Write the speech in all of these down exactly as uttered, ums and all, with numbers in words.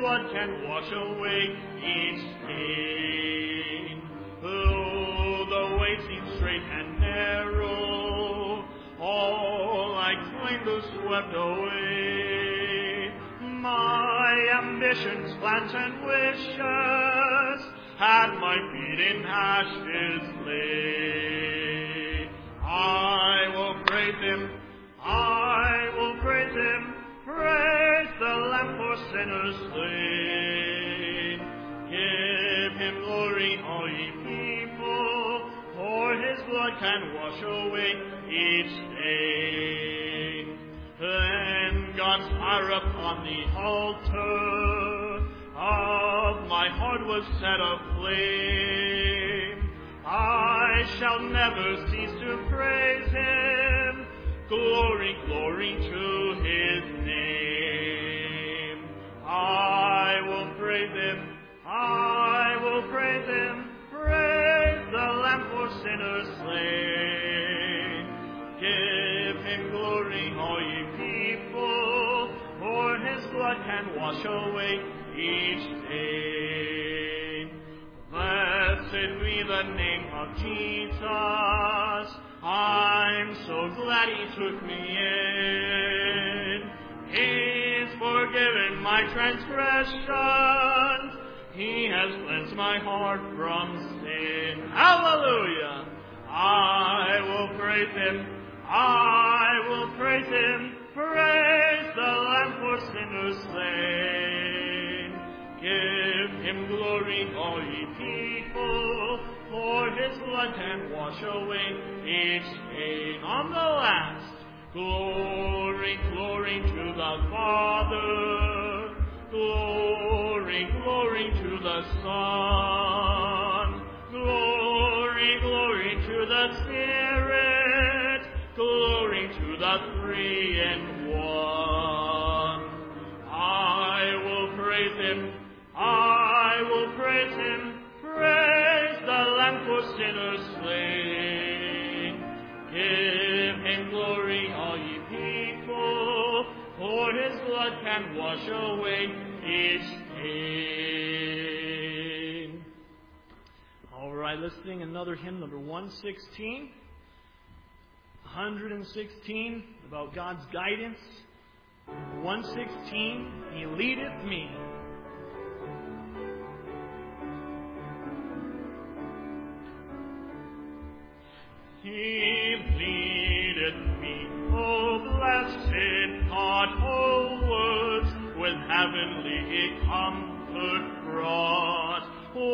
blood can wash away each stain. Though the way seems straight and narrow, all I claimed was swept away. My ambitions, plans, and wishes had my feet in ashes laid. I will praise him, I will praise him, praise the Lamb for sinners slain. Give him glory, all ye people, for his blood can wash away each stain. Then God's fire upon the altar of my heart was set aflame. I shall never cease to praise him. Glory, glory to his name. I will praise him, I will praise him, praise the Lamb for sinners slain. Give him glory, all ye people, for his blood can wash away each stain. Blessed be the name of Jesus. I'm so glad he took me in. He's forgiven my transgressions. He has cleansed my heart from sin. Hallelujah! I will praise him. I will praise him. Praise the Lamb for sinners slain. Give him glory, all ye people, for his blood can wash away each stain. On the last, glory, glory to the Father, glory, glory to the Son, glory, glory to the Spirit, glory to the three in one. I will praise him, I will praise him, praise the Lamb for sinners slain. Give him glory, all ye people, for his blood can wash away each stain. All right, let's sing another hymn, number one sixteen. one sixteen, about God's guidance. one sixteen, he leadeth me. He leadeth me, O blessed thought, homewards, with heavenly comfort brought.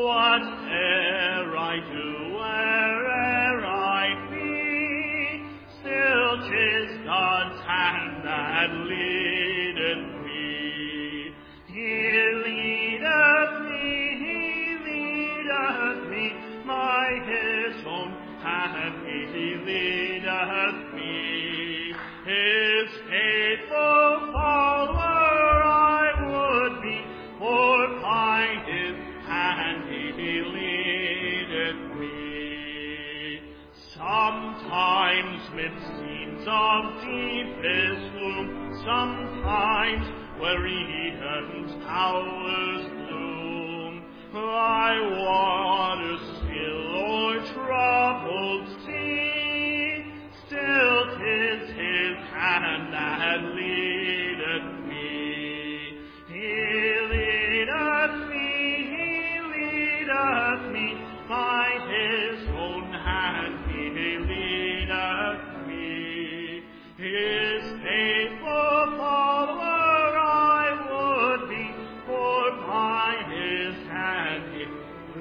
Whate'er I do, where'er I be, still 'tis God's hand that leadeth me. He leadeth me, he leadeth me, my his own hand he leadeth me. His faithful follower I would be, for by his hand he leadeth me. Sometimes mid scenes of deepest gloom, sometimes where Eden's towers bloom, I waters still o'er troubled sea, still 'tis his hand that leadeth me. He leadeth me, he leadeth me, by his own hand he leadeth me. His faithful follower I would be, for by his hand he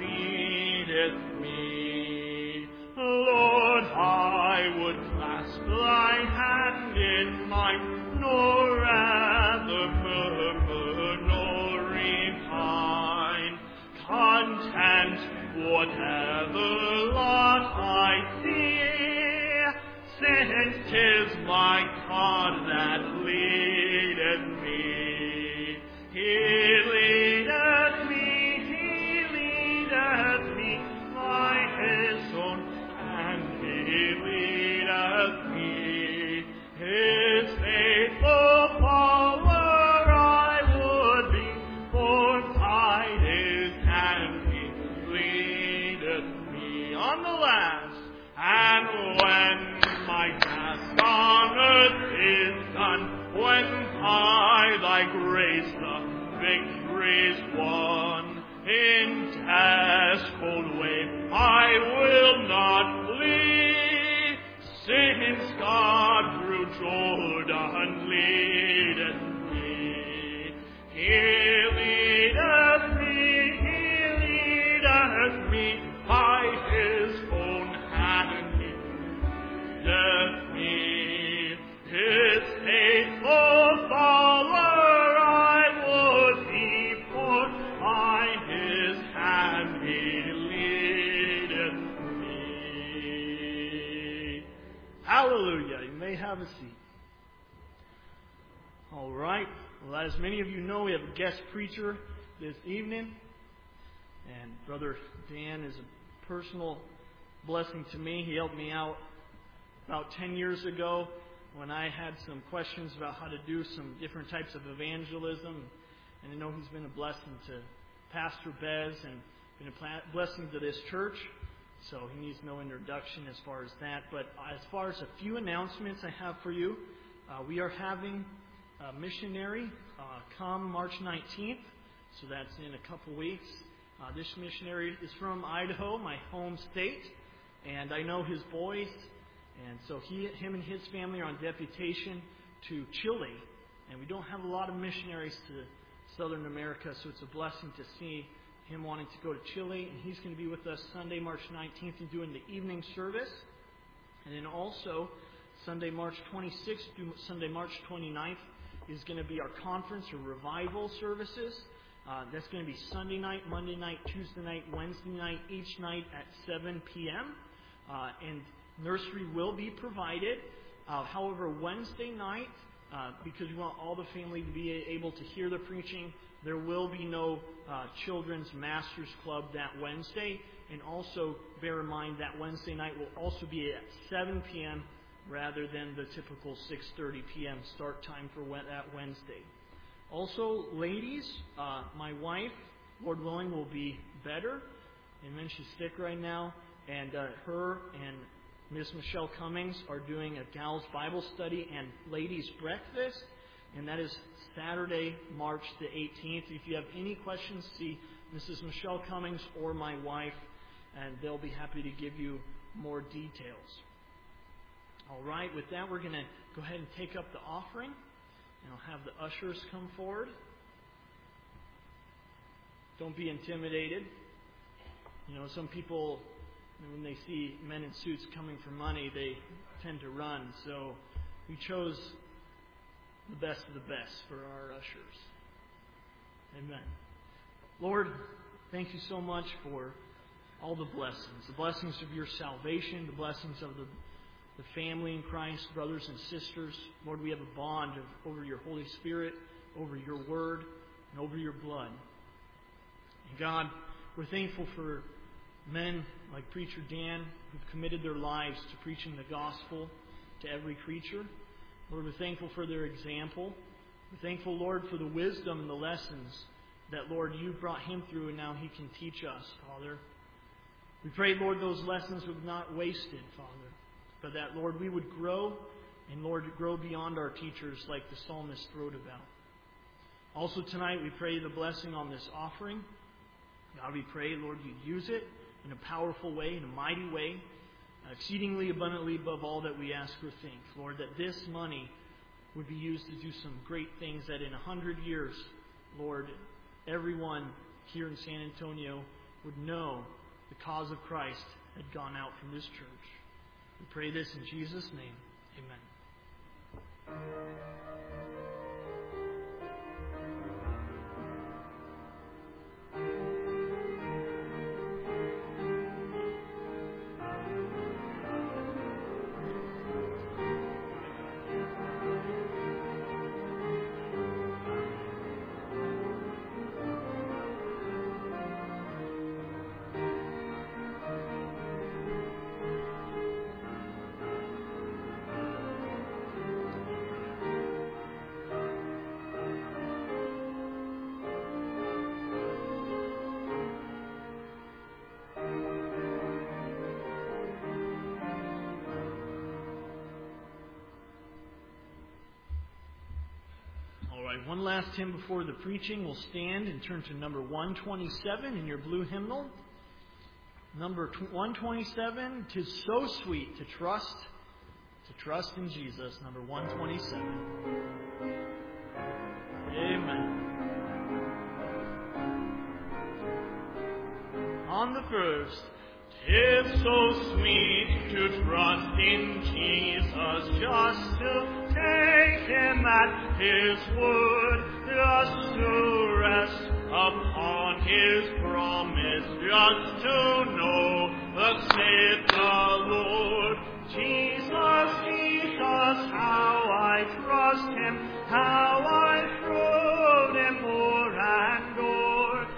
leadeth me. Lord, I would clasp thy hand in mine, nor rather murmur nor repine, content whatever lot I see, since 'tis my God that leadeth me. He leadeth me, he leadeth me, by his own hand he leadeth me. His faithful follower I would be, for the victory's won. In death's cold wave I will not flee, since God through Jordan leadeth me. He leadeth me, He leadeth me, by His own hand He leadeth me. His faithful follower I would be, for by His hand He leadeth me. Hallelujah. You may have a seat. All right. Well, as many of you know, we have a guest preacher this evening. And Brother Dan is a personal blessing to me. He helped me out about ten years ago when I had some questions about how to do some different types of evangelism. And I know he's been a blessing to Pastor Bez and been a blessing to this church. So he needs no introduction as far as that. But as far as a few announcements I have for you, uh, we are having a missionary uh, come March nineteenth. So that's in a couple weeks. Uh, this missionary is from Idaho, my home state. And I know his boys. And so he, him and his family are on deputation to Chile. And we don't have a lot of missionaries to Southern America, so it's a blessing to see him wanting to go to Chile. And he's going to be with us Sunday, March nineteenth, and doing the evening service. And then also, Sunday, March twenty-sixth through Sunday, March twenty-ninth is going to be our conference or revival services. Uh, that's going to be Sunday night, Monday night, Tuesday night, Wednesday night, each night at seven p.m. Uh, and nursery will be provided. Uh, however, Wednesday night, uh, because we want all the family to be able to hear the preaching, there will be no uh, Children's Masters Club that Wednesday. And also bear in mind that Wednesday night will also be at seven p.m. rather than the typical six thirty p.m. start time for that Wednesday. Also, ladies, uh, my wife, Lord willing, will be better. Amen. She's sick right now. And uh, her and Miss Michelle Cummings are doing a gals Bible study and ladies breakfast. And that is Saturday, March the eighteenth. If you have any questions, see Missus Michelle Cummings or my wife, and they'll be happy to give you more details. All right, with that, we're going to go ahead and take up the offering. And I'll have the ushers come forward. Don't be intimidated. You know, some people, when they see men in suits coming for money, they tend to run. So we chose the best of the best for our ushers. Amen. Lord, thank you so much for all the blessings. The blessings of your salvation, the blessings of the the family in Christ, brothers and sisters. Lord, we have a bond of, over your Holy Spirit, over your word, and over your blood. And God, we're thankful for men like Preacher Dan who've committed their lives to preaching the gospel to every creature. Lord, we're thankful for their example. We're thankful, Lord, for the wisdom and the lessons that, Lord, you brought him through and now he can teach us, Father. We pray, Lord, those lessons would not be wasted, Father. But that, Lord, we would grow, and, Lord, grow beyond our teachers like the psalmist wrote about. Also tonight, we pray the blessing on this offering. God, we pray, Lord, you'd use it in a powerful way, in a mighty way, exceedingly abundantly above all that we ask or think. Lord, that this money would be used to do some great things, that in a hundred years, Lord, everyone here in San Antonio would know the cause of Christ had gone out from this church. We pray this in Jesus' name. Amen. have one last hymn before the preaching. We'll stand and turn to number one twenty-seven in your blue hymnal. Number one twenty-seven, "'Tis so sweet to trust, to trust in Jesus." Number one twenty-seven. Amen. On the first. "'Tis so sweet to trust in Jesus, just to take Him at His word, just to rest upon His promise, just to know thus saith the Lord. Jesus, Jesus, how I trust Him, how I prove Him o'er and o'er.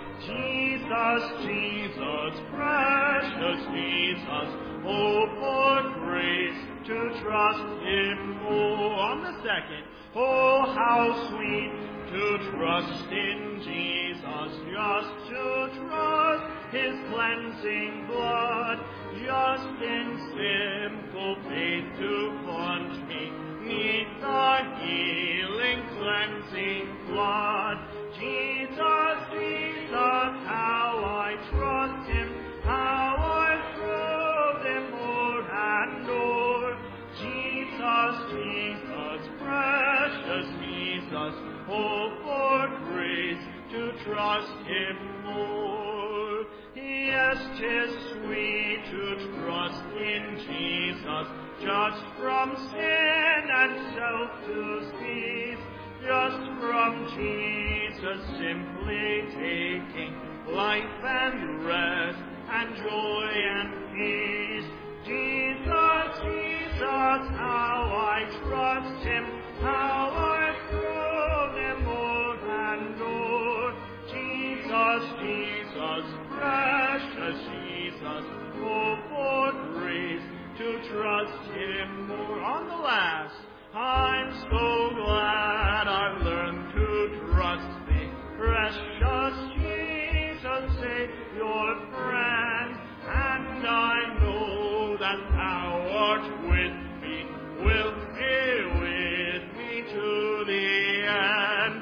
Jesus, Jesus, precious Jesus, oh, for grace to trust Him more." On the second, "Oh, how sweet to trust in Jesus, just to trust His cleansing blood, just in simple faith to plunge me 'neath the healing, cleansing flood. Jesus, Jesus, how I trust Him, how I prove Him o'er and o'er. Jesus, Jesus, precious Jesus, oh, for grace to trust Him more. Yes, 'tis sweet to trust in Jesus, just from sin and self to cease, just from Jesus simply taking life and rest and joy and peace. Jesus, Jesus, how I trust Him, how I prove Him o'er and o'er. Jesus, Jesus, precious Jesus, oh, for grace to trust Him more. On the last, "I'm so glad I've learned to trust Thee, precious Jesus, say your friend, and I know that Thou art with me, wilt be with me to the end.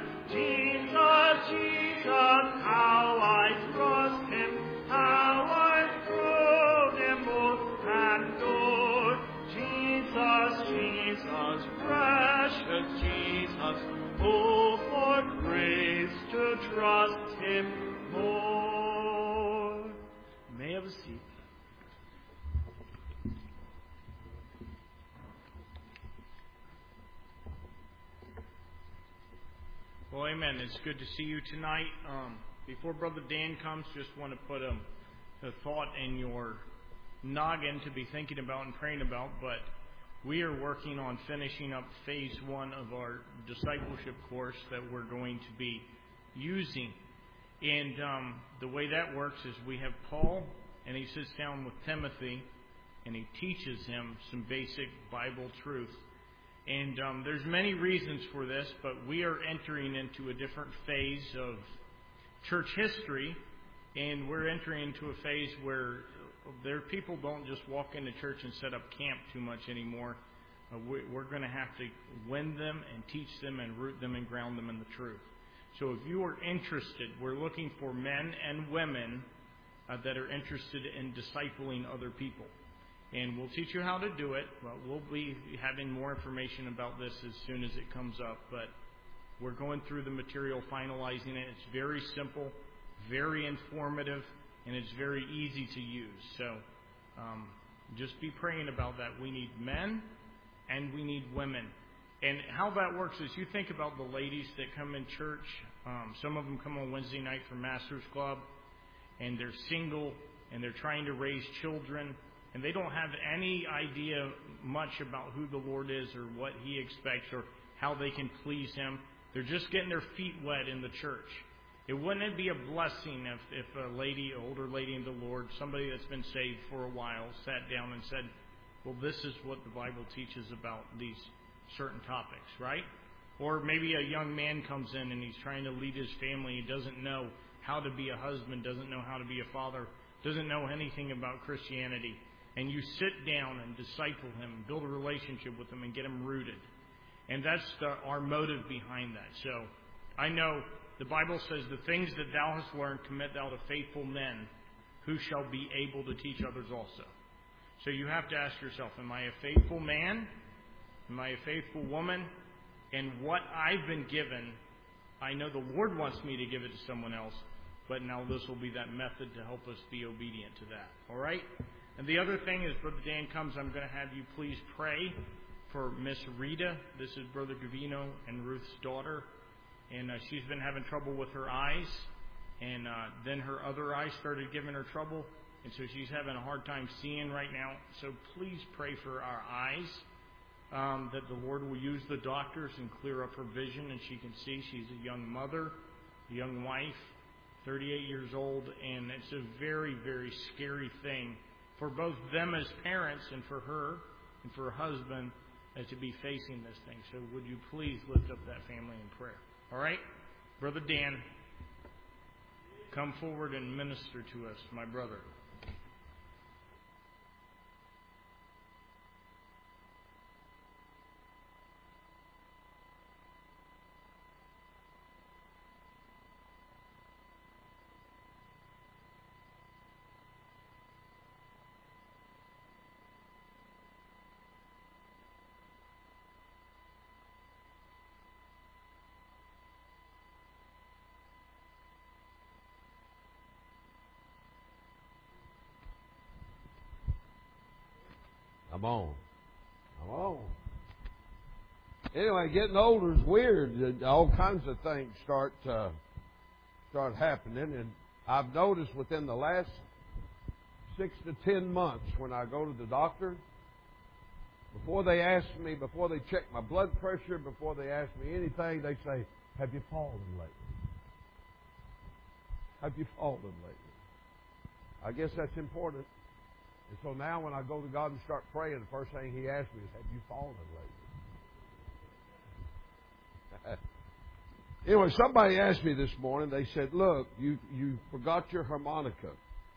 Jesus, Jesus, how I trust Him, how I prove Him o'er and o'er. Jesus, Jesus, precious Jesus, oh, for grace to trust Him more." You may have a seat. Well, amen. It's good to see you tonight. Um, before Brother Dan comes, just want to put a, a thought in your noggin to be thinking about and praying about. But we are working on finishing up phase one of our discipleship course that we're going to be using. And um, the way that works is we have Paul, and he sits down with Timothy, and he teaches him some basic Bible truth. And um, there's many reasons for this, but we are entering into a different phase of church history, and we're entering into a phase where there people don't just walk into church and set up camp too much anymore. Uh, we, we're going to have to win them and teach them and root them and ground them in the truth. So if you are interested, we're looking for men and women uh, that are interested in discipling other people. And we'll teach you how to do it. Well, we'll be having more information about this as soon as it comes up. But we're going through the material, finalizing it. It's very simple, very informative, and it's very easy to use. So um, just be praying about that. We need men and we need women. And how that works is you think about the ladies that come in church. Um, some of them come on Wednesday night for Master's Club, and they're single, and they're trying to raise children. And they don't have any idea much about who the Lord is or what He expects or how they can please Him. They're just getting their feet wet in the church. It wouldn't it be a blessing if, if a lady, an older lady in the Lord, somebody that's been saved for a while, sat down and said, well, this is what the Bible teaches about these certain topics, right? Or maybe a young man comes in and he's trying to lead his family. He doesn't know how to be a husband, doesn't know how to be a father, doesn't know anything about Christianity. And you sit down and disciple him, build a relationship with him, and get him rooted. And that's the, our motive behind that. So I know the Bible says, the things that thou hast learned commit thou to faithful men, who shall be able to teach others also. So you have to ask yourself, am I a faithful man? Am I a faithful woman? And what I've been given, I know the Lord wants me to give it to someone else, but now this will be that method to help us be obedient to that. All right? And the other thing is, Brother Dan comes, I'm going to have you please pray for Miss Rita. This is Brother Gavino and Ruth's daughter. And uh, she's been having trouble with her eyes. And uh, then her other eye started giving her trouble. And so she's having a hard time seeing right now. So please pray for our eyes, um, that the Lord will use the doctors and clear up her vision and she can see. She's a young mother, a young wife, thirty-eight years old. And it's a very, very scary thing for both them as parents and for her and for her husband uh, to be facing this thing. So would you please lift up that family in prayer? All right? Brother Dan, come forward and minister to us, my brother. I'm on. I'm on. Anyway, getting older is weird. All kinds of things start uh, start happening, and I've noticed within the last six to ten months, when I go to the doctor, before they ask me, before they check my blood pressure, before they ask me anything, they say, "Have you fallen lately? Have you fallen lately?" I guess that's important. And so now when I go to God and start praying, the first thing He asks me is, "Have you fallen lately?" Anyway, somebody asked me this morning, they said, "Look, you, you forgot your harmonica."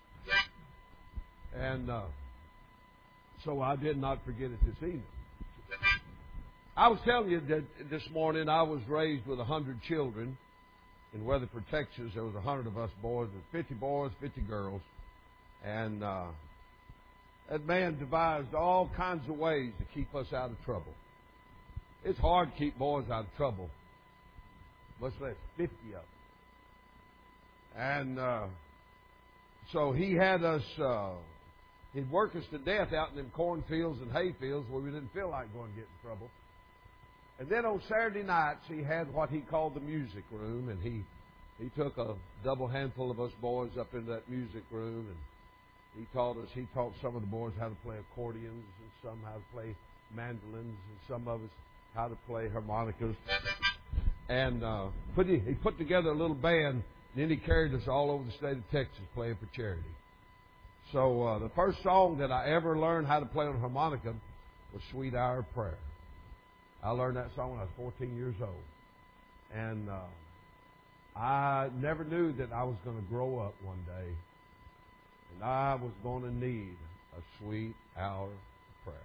And uh, so I did not forget it this evening. I was telling you that this morning I was raised with a hundred children in Weatherford, Texas. There was a hundred of us boys, fifty boys, fifty girls. And uh, that man devised all kinds of ways to keep us out of trouble. It's hard to keep boys out of trouble, much less fifty of them. And uh, so he had us, uh, he'd work us to death out in them cornfields and hayfields where we didn't feel like going to get in trouble. And then on Saturday nights, he had what he called the music room, and he, he took a double handful of us boys up into that music room, and He taught us, he taught some of the boys how to play accordions, and some how to play mandolins, and some of us how to play harmonicas. And uh, put, he put together a little band, and then he carried us all over the state of Texas playing for charity. So uh, the first song that I ever learned how to play on harmonica was Sweet Hour of Prayer. I learned that song when I was fourteen years old. And uh, I never knew that I was going to grow up one day and I was going to need a sweet hour of prayer.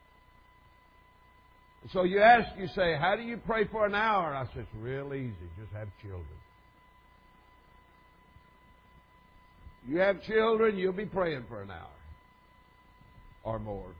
And so you ask, you say, "How do you pray for an hour?" I said, "It's real easy. Just have children. You have children, you'll be praying for an hour or more."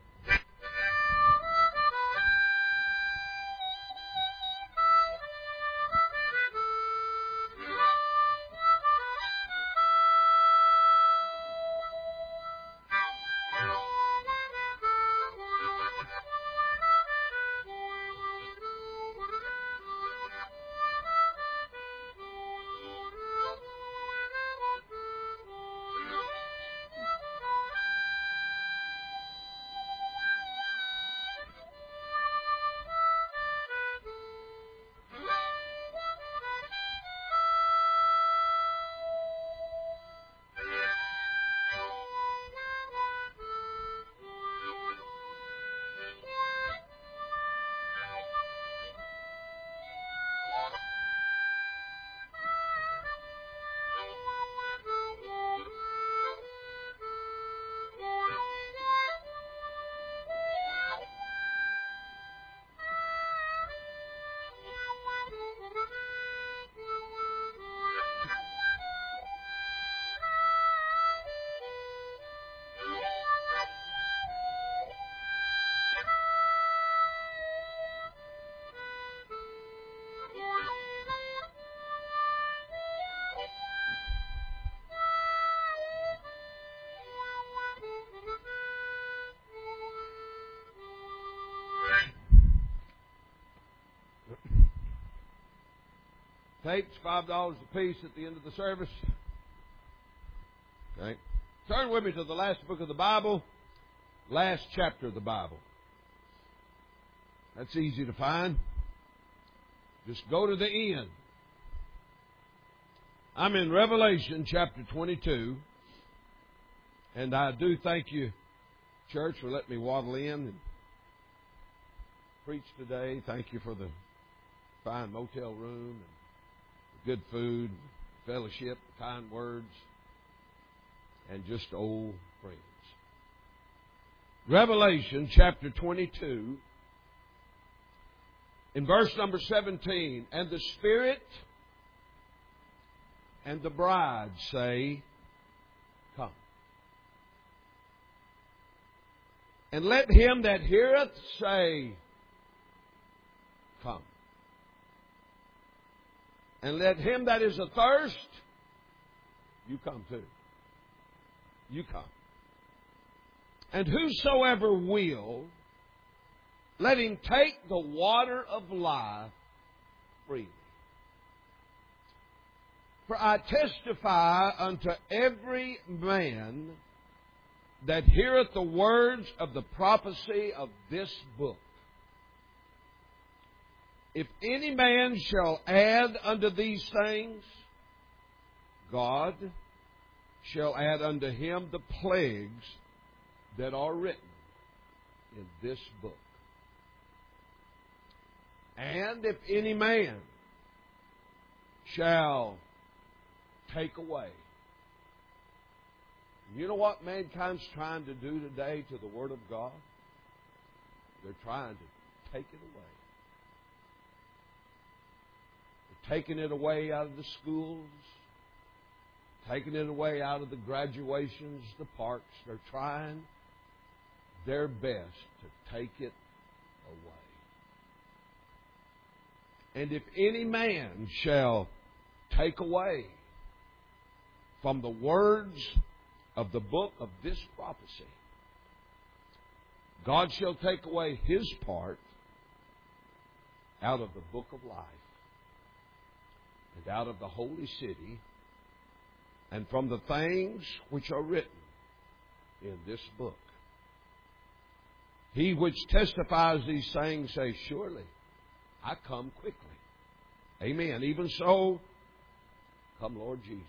Tapes, five dollars a piece at the end of the service. Okay. Turn with me to the last book of the Bible, last chapter of the Bible. That's easy to find. Just go to the end. I'm in Revelation chapter twenty-two. And I do thank you, church, for letting me waddle in and preach today. Thank you for the fine motel room and good food, fellowship, kind words, and just old friends. Revelation chapter twenty-two, in verse number seventeen, and the Spirit and the bride say, Come. And let him that heareth say, Come. And let him that is athirst, you come too. You come. And whosoever will, let him take the water of life freely. For I testify unto every man that heareth the words of the prophecy of this book. If any man shall add unto these things, God shall add unto him the plagues that are written in this book. And if any man shall take away. You know what mankind's trying to do today to the Word of God? They're trying to take it away. They're taking it away out of the schools, taking it away out of the graduations, the parks. They're trying their best to take it away. And if any man shall take away from the words of the book of this prophecy, God shall take away his part out of the book of life and out of the holy city and from the things which are written in this book. He which testifies these things says, Surely I come quickly. Amen. Even so, come Lord Jesus.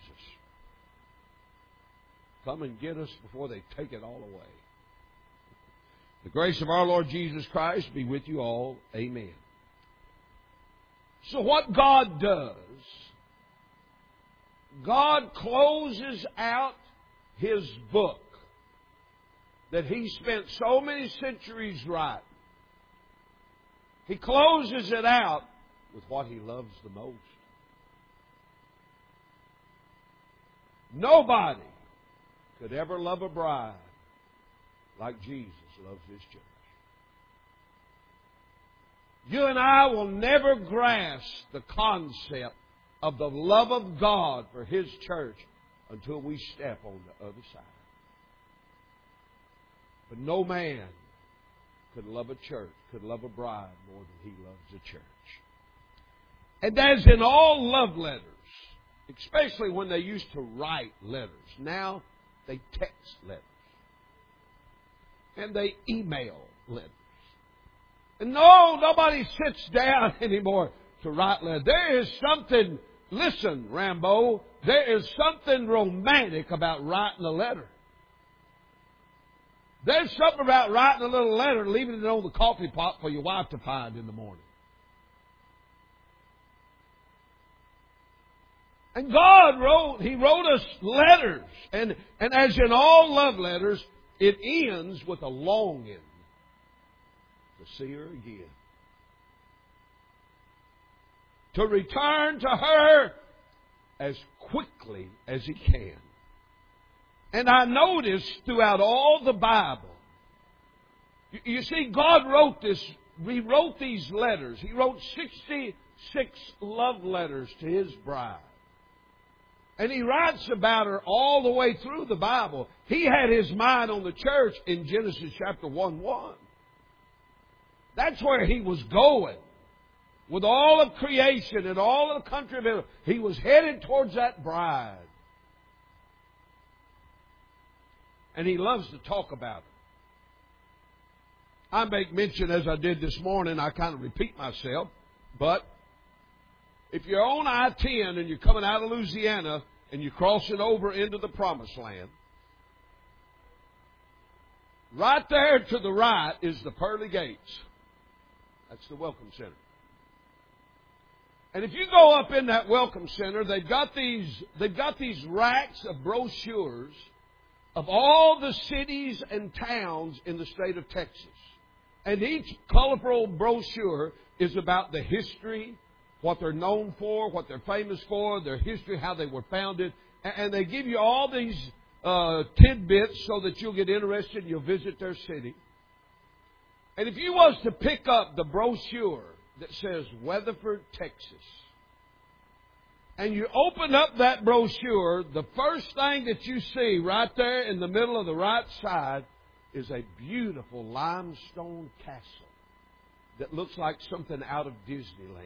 Come and get us before they take it all away. The grace of our Lord Jesus Christ be with you all. Amen. So what God does, God closes out His book that He spent so many centuries writing. He closes it out with what He loves the most. Nobody could ever love a bride like Jesus loves His church. You and I will never grasp the concept of the love of God for His church until we step on the other side. But no man could love a church, could love a bride more than He loves a church. And as in all love letters, especially when they used to write letters, now they text letters. And they email letters. And no, nobody sits down anymore to write letters. There is something, listen, Rambo, there is something romantic about writing a letter. There's something about writing a little letter and leaving it on the coffee pot for your wife to find in the morning. And God wrote, He wrote us letters. And, and as in all love letters, it ends with a longing to see her again. To return to her as quickly as He can. And I noticed throughout all the Bible, you, you see, God wrote this, He wrote these letters. He wrote sixty-six love letters to His bride. And He writes about her all the way through the Bible. He had His mind on the church in Genesis chapter one one. That's where He was going. with all of creation and all of the country of Israel. He was headed towards that bride. And He loves to talk about it. I make mention, as I did this morning, I kind of repeat myself, but if you're on I ten and you're coming out of Louisiana and you're crossing over into the Promised Land, right there to the right is the pearly gates. That's the Welcome Center. And if you go up in that Welcome Center, they've got these, they've got these racks of brochures of all the cities and towns in the state of Texas. And each colorful brochure is about the history, what they're known for, what they're famous for, their history, how they were founded. And they give you all these uh, tidbits so that you'll get interested and you'll visit their city. And if you was to pick up the brochure that says Weatherford, Texas, and you open up that brochure, the first thing that you see right there in the middle of the right side is a beautiful limestone castle that looks like something out of Disneyland.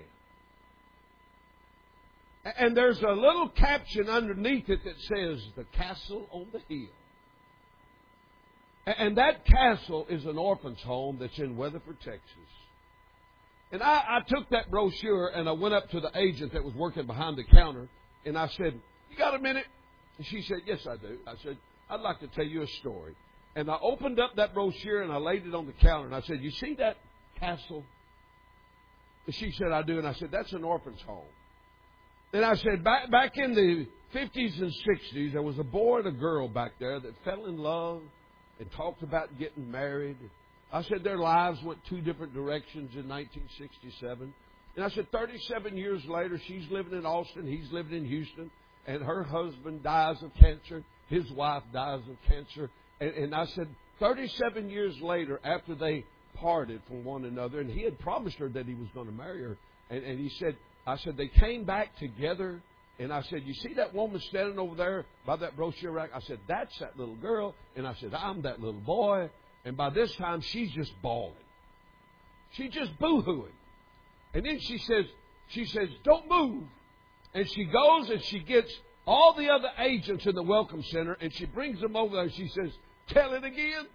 And there's a little caption underneath it that says, "The Castle on the Hill." And that castle is an orphan's home that's in Weatherford, Texas. And I, I took that brochure and I went up to the agent that was working behind the counter and I said, "You got a minute?" And she said, "Yes, I do." I said, "I'd like to tell you a story." And I opened up that brochure and I laid it on the counter and I said, "You see that castle?" And she said, "I do." And I said, "That's an orphan's home." Then I said, back, back in the fifties and sixties, there was a boy and a girl back there that fell in love and talked about getting married. I said their lives went two different directions in nineteen sixty-seven. And I said thirty-seven years later, she's living in Austin, he's living in Houston, and her husband dies of cancer, his wife dies of cancer. And, and I said thirty-seven years later, after they parted from one another, and he had promised her that he was going to marry her, and, and he said, I said, they came back together, and I said, "You see that woman standing over there by that brochure rack?" I said, "That's that little girl." And I said, "I'm that little boy." And by this time, she's just bawling. She's just boo-hooing. And then she says, she says, "Don't move." And she goes and she gets all the other agents in the Welcome Center, and she brings them over there, and she says, "Tell it again."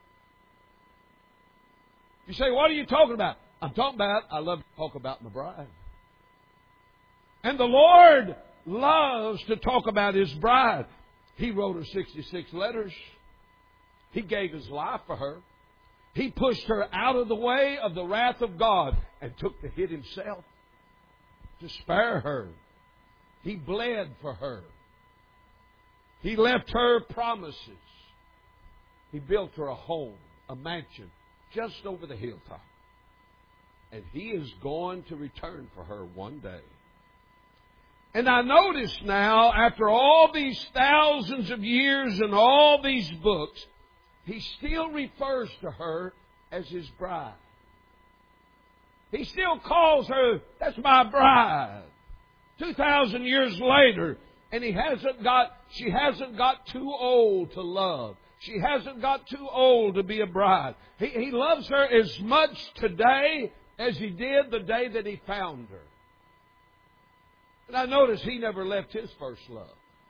You say, "What are you talking about?" I'm talking about, I love to talk about my bride. And the Lord loves to talk about His bride. He wrote her sixty-six letters. He gave His life for her. He pushed her out of the way of the wrath of God and took the hit Himself to spare her. He bled for her. He left her promises. He built her a home, a mansion, just over the hilltop. And He is going to return for her one day. And I notice now, after all these thousands of years and all these books, He still refers to her as His bride. He still calls her, "That's my bride." Two thousand years later, and he hasn't got, she hasn't got too old to love. She hasn't got too old to be a bride. He, he loves her as much today as He did the day that He found her. And I notice He never left His first love.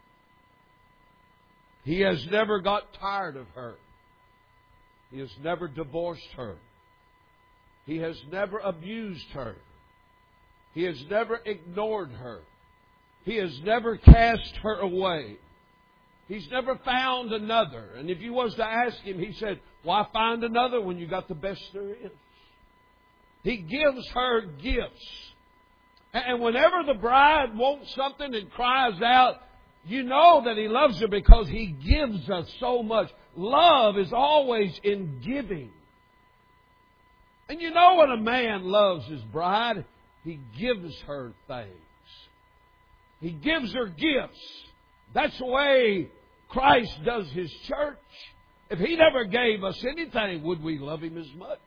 He has never got tired of her. He has never divorced her. He has never abused her. He has never ignored her. He has never cast her away. He's never found another. And if you was to ask Him, He said, "Why find another when you got the best there is?" He gives her gifts. And whenever the bride wants something and cries out, you know that He loves her because He gives us so much. Love is always in giving. And you know when a man loves his bride, he gives her things. He gives her gifts. That's the way Christ does His church. If He never gave us anything, would we love Him as much?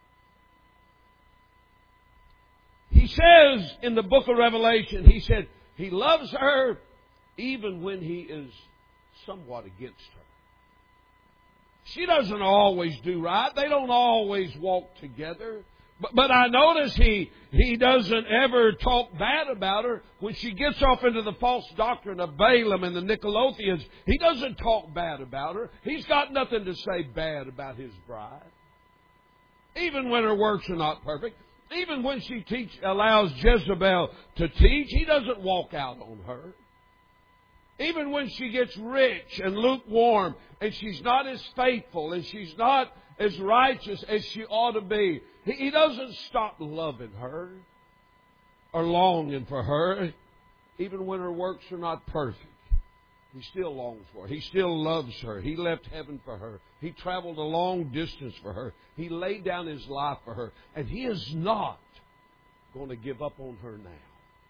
He says in the book of Revelation, He said, He loves her even when he is somewhat against her. She doesn't always do right. They don't always walk together. But, but I notice he, he doesn't ever talk bad about her. When she gets off into the false doctrine of Balaam and the Nicolaitans, he doesn't talk bad about her. He's got nothing to say bad about his bride. Even when her works are not perfect, even when she teach, allows Jezebel to teach, he doesn't walk out on her. Even when she gets rich and lukewarm and she's not as faithful and she's not as righteous as she ought to be, he, he doesn't stop loving her or longing for her. Even when her works are not perfect, he still longs for her. He still loves her. He left heaven for her. He traveled a long distance for her. He laid down his life for her. And he is not going to give up on her now.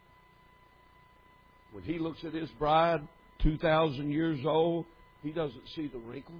When he looks at his bride, two thousand years old, he doesn't see the wrinkles.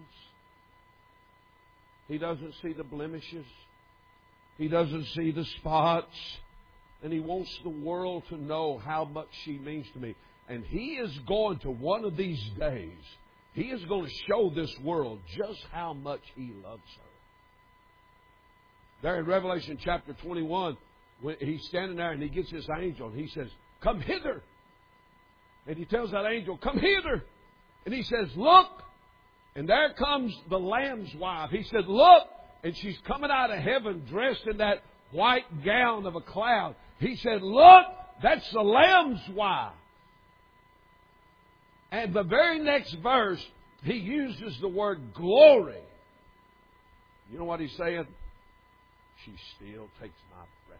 He doesn't see the blemishes. He doesn't see the spots. And he wants the world to know how much she means to me. And he is going to, one of these days, he is going to show this world just how much he loves her. There in Revelation chapter twenty-one, when he's standing there and he gets this angel and he says, "Come hither." And he tells that angel, "Come hither." And he says, "Look." And there comes the Lamb's wife. He said, "Look." And she's coming out of heaven dressed in that white gown of a cloud. He said, "Look, that's the Lamb's wife." And the very next verse, he uses the word glory. You know what he's saying? She still takes my breath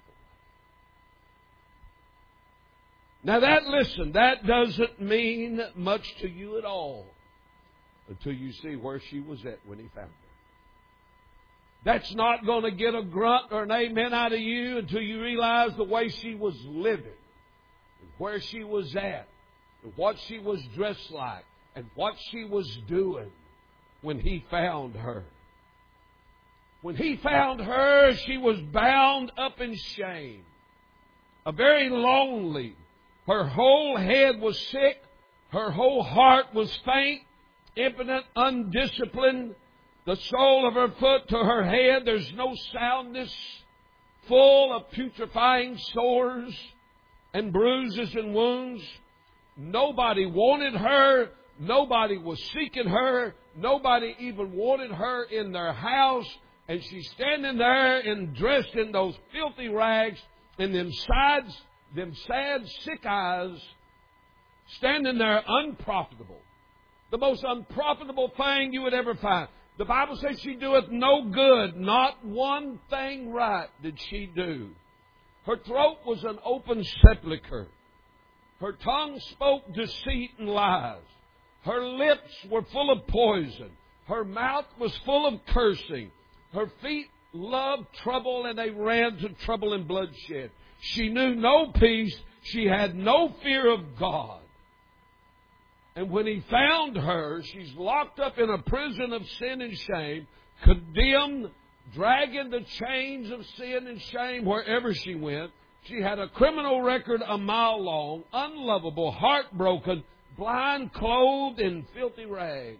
away. Now that, listen, that doesn't mean much to you at all until you see where she was at when he found her. That's not going to get a grunt or an amen out of you until you realize the way she was living, and where she was at, and what she was dressed like, and what she was doing when he found her. When he found her, she was bound up in shame, a very lonely. Her whole head was sick. Her whole heart was faint, impotent, undisciplined. The sole of her foot to her head, there's no soundness, full of putrefying sores and bruises and wounds. Nobody wanted her. Nobody was seeking her. Nobody even wanted her in their house. And she's standing there and dressed in those filthy rags and them sides, them sad, sick eyes, standing there unprofitable. The most unprofitable thing you would ever find. The Bible says she doeth no good. Not one thing right did she do. Her throat was an open sepulchre. Her tongue spoke deceit and lies. Her lips were full of poison. Her mouth was full of cursing. Her feet loved trouble, and they ran to trouble and bloodshed. She knew no peace. She had no fear of God. And when he found her, she's locked up in a prison of sin and shame, condemned, dragging the chains of sin and shame wherever she went. She had a criminal record a mile long, unlovable, heartbroken, blind, clothed in filthy rags.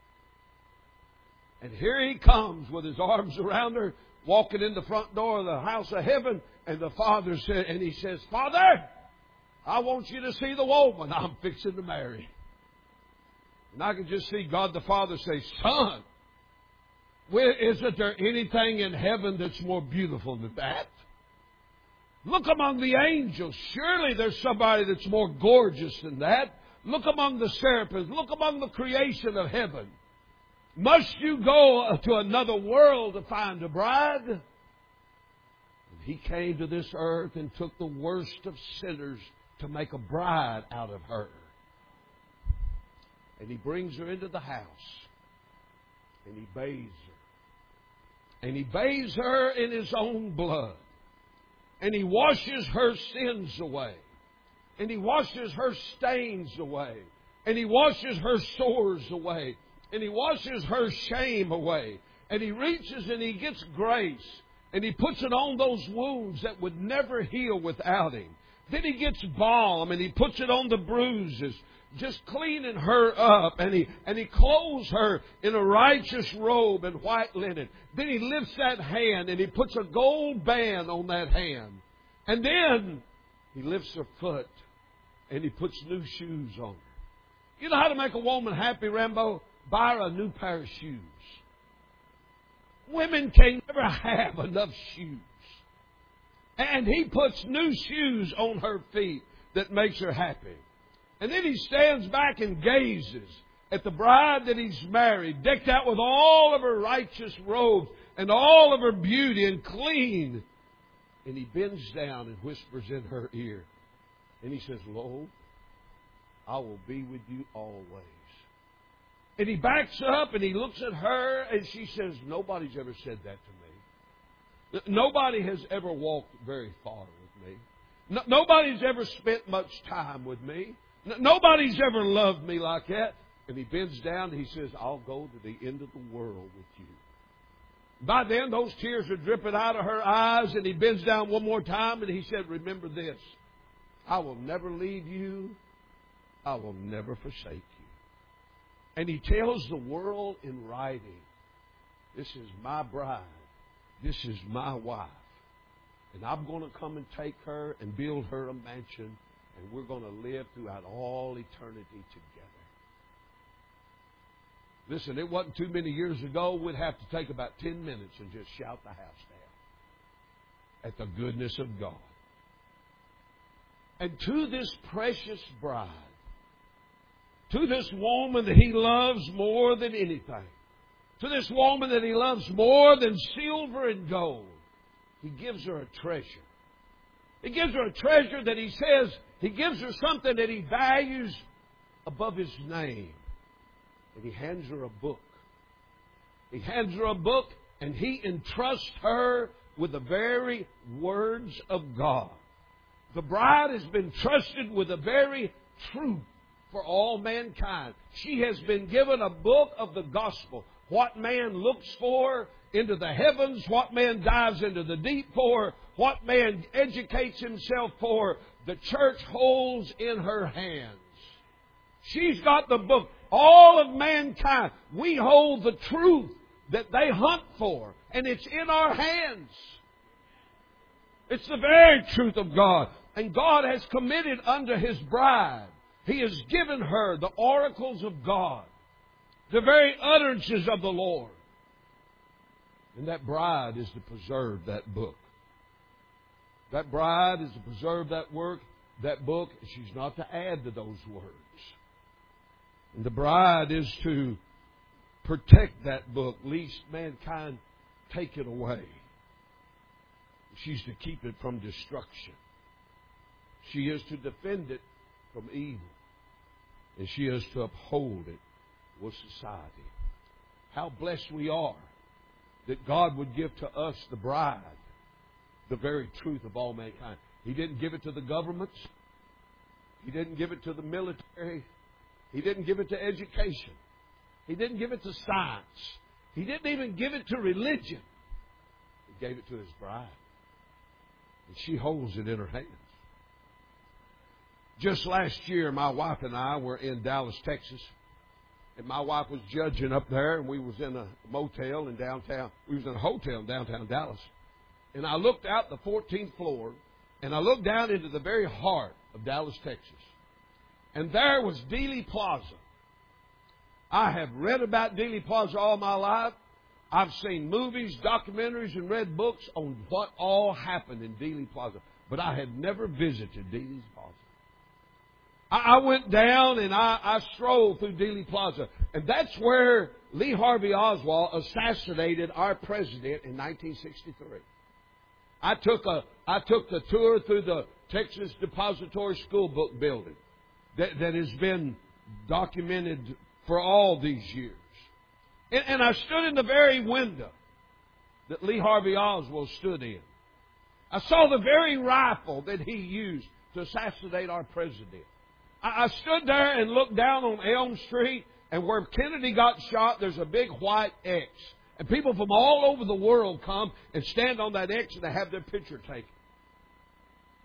And here he comes with his arms around her, walking in the front door of the house of heaven. And the Father said, and he says, "Father, I want you to see the woman I'm fixing to marry." And I can just see God the Father say, "Son, isn't there anything in heaven that's more beautiful than that? Look among the angels. Surely there's somebody that's more gorgeous than that. Look among the seraphims. Look among the creation of heaven. Must you go to another world to find a bride?" And he came to this earth and took the worst of sinners to make a bride out of her. And he brings her into the house. And he bathes her. And he bathes her in his own blood. And he washes her sins away. And he washes her stains away. And he washes her sores away. And he washes her shame away. And he reaches and he gets grace. And he puts it on those wounds that would never heal without him. Then he gets balm and he puts it on the bruises. just cleaning her up, and he and he clothes her in a righteous robe and white linen. Then he lifts that hand and he puts a gold band on that hand. And then he lifts her foot and he puts new shoes on her. You know how to make a woman happy, Rambo? Buy her a new pair of shoes. Women can never have enough shoes. And he puts new shoes on her feet that makes her happy. And then he stands back and gazes at the bride that he's married, decked out with all of her righteous robes and all of her beauty and clean. And he bends down and whispers in her ear. And he says, Lo, I will be with you always. And he backs up and he looks at her and she says, nobody's ever said that to me. Nobody has ever walked very far with me. No, nobody's ever spent much time with me. No, nobody's ever loved me like that. And he bends down and he says, I'll go to the end of the world with you. By then, those tears are dripping out of her eyes, and he bends down one more time and he said, remember this, I will never leave you. I will never forsake you. And he tells the world in writing, this is my bride. This is my wife. And I'm going to come and take her and build her a mansion, and we're going to live throughout all eternity together. Listen, it wasn't too many years ago, we'd have to take about ten minutes and just shout the house down at the goodness of God. And to this precious bride, to this woman that he loves more than anything, to this woman that he loves more than silver and gold, he gives her a treasure. He gives her a treasure that he says, he gives her something that he values above his name. And he hands her a book. He hands her a book, and he entrusts her with the very words of God. The bride has been trusted with the very truth for all mankind. She has been given a book of the gospel. What man looks for into the heavens, what man dives into the deep for, what man educates himself for, the church holds in her hands. She's got the book. All of mankind, we hold the truth that they hunt for, and it's in our hands. It's the very truth of God. And God has committed unto His bride. He has given her the oracles of God, the very utterances of the Lord. And that bride is to preserve that book. That bride is to preserve that work, that book. She's not to add to those words. And the bride is to protect that book, lest mankind take it away. She's to keep it from destruction. She is to defend it from evil. And she is to uphold it with society. How blessed we are that God would give to us, the bride, the very truth of all mankind. He didn't give it to the governments. He didn't give it to the military. He didn't give it to education. He didn't give it to science. He didn't even give it to religion. He gave it to His bride. And she holds it in her hands. Just last year, my wife and I were in Dallas, Texas. And my wife was judging up there, and we was in a motel in downtown. We was in a hotel in downtown Dallas. And I looked out the fourteenth floor, and I looked down into the very heart of Dallas, Texas. And there was Dealey Plaza. I have read about Dealey Plaza all my life. I've seen movies, documentaries, and read books on what all happened in Dealey Plaza. But I had never visited Dealey Plaza. I, I went down and I, I strolled through Dealey Plaza. And that's where Lee Harvey Oswald assassinated our president in nineteen sixty-three. I took a I took the tour through the Texas Depository School Book building that, that has been documented for all these years. And, and I stood in the very window that Lee Harvey Oswald stood in. I saw the very rifle that he used to assassinate our president. I, I stood there and looked down on Elm Street, and where Kennedy got shot, there's a big white X. And people from all over the world come and stand on that X and they have their picture taken.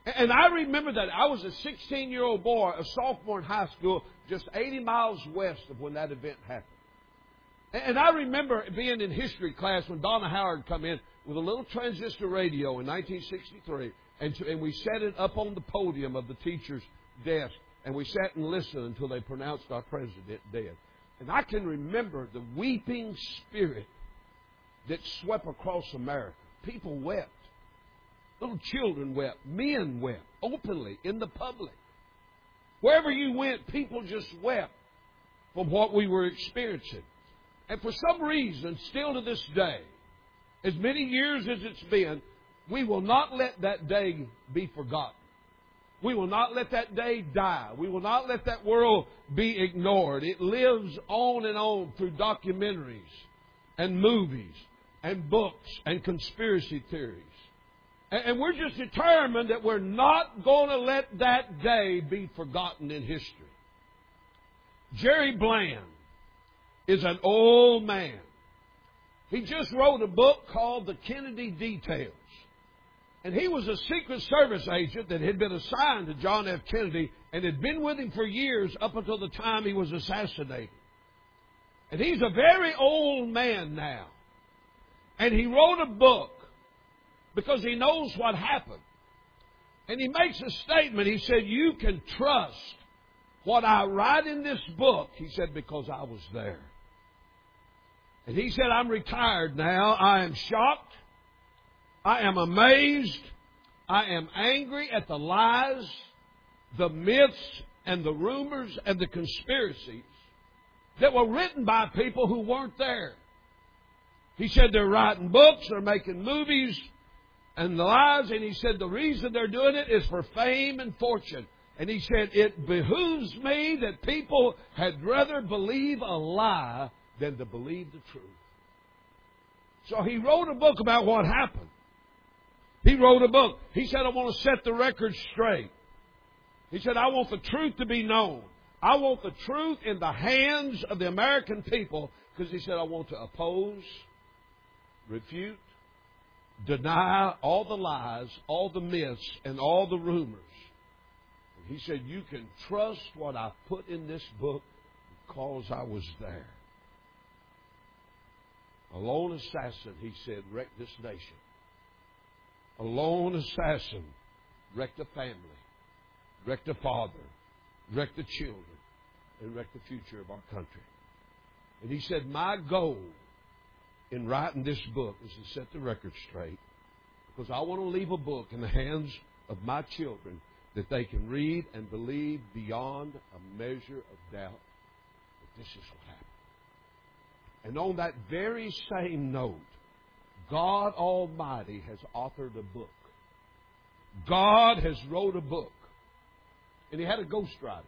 And I remember that. I was a sixteen-year-old boy, a sophomore in high school, just eighty miles west of when that event happened. And I remember being in history class when Donna Howard come in with a little transistor radio in nineteen sixty-three, and, and we set it up on the podium of the teacher's desk, and we sat and listened until they pronounced our president dead. And I can remember the weeping spirit that swept across America. People wept. Little children wept. Men wept openly in the public. Wherever you went, people just wept from what we were experiencing. And for some reason, still to this day, as many years as it's been, we will not let that day be forgotten. We will not let that day die. We will not let that world be ignored. It lives on and on through documentaries and movies and books and conspiracy theories. And we're just determined that we're not going to let that day be forgotten in history. Jerry Bland is an old man. He just wrote a book called The Kennedy Details. And he was a Secret Service agent that had been assigned to John F. Kennedy and had been with him for years up until the time he was assassinated. And he's a very old man now. And he wrote a book because he knows what happened. And he makes a statement. He said, you can trust what I write in this book. He said, because I was there. And he said, I'm retired now. I am shocked. I am amazed. I am angry at the lies, the myths, and the rumors, and the conspiracies that were written by people who weren't there. He said they're writing books, they're making movies, and the lies, and he said the reason they're doing it is for fame and fortune. And he said, it behooves me that people had rather believe a lie than to believe the truth. So he wrote a book about what happened. He wrote a book. He said, I want to set the record straight. He said, I want the truth to be known. I want the truth in the hands of the American people, because he said, I want to oppose, refute, deny all the lies, all the myths, and all the rumors. And he said, you can trust what I put in this book because I was there. A lone assassin, he said, wrecked this nation. A lone assassin wrecked a family, wrecked a father, wrecked the children, and wrecked the future of our country. And he said, my goal in writing this book is to set the record straight, because I want to leave a book in the hands of my children that they can read and believe beyond a measure of doubt that this is what happened. And on that very same note, God Almighty has authored a book. God has wrote a book. And he had a ghostwriter.